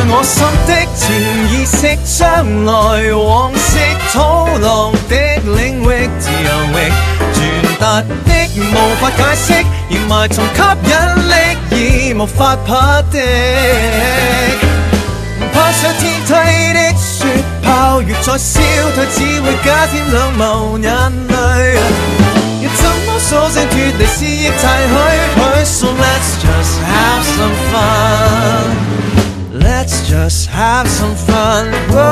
我心的潛意識，將來往昔土狼的領域，自由域傳達的無法解釋，而埋藏吸引力已無法匹敵。爬上天梯的雪豹，若再燒退，只會加添兩眸眼淚。要怎麼索性脫離思憶太虛，So let's just have some fun. Let's just have some fun.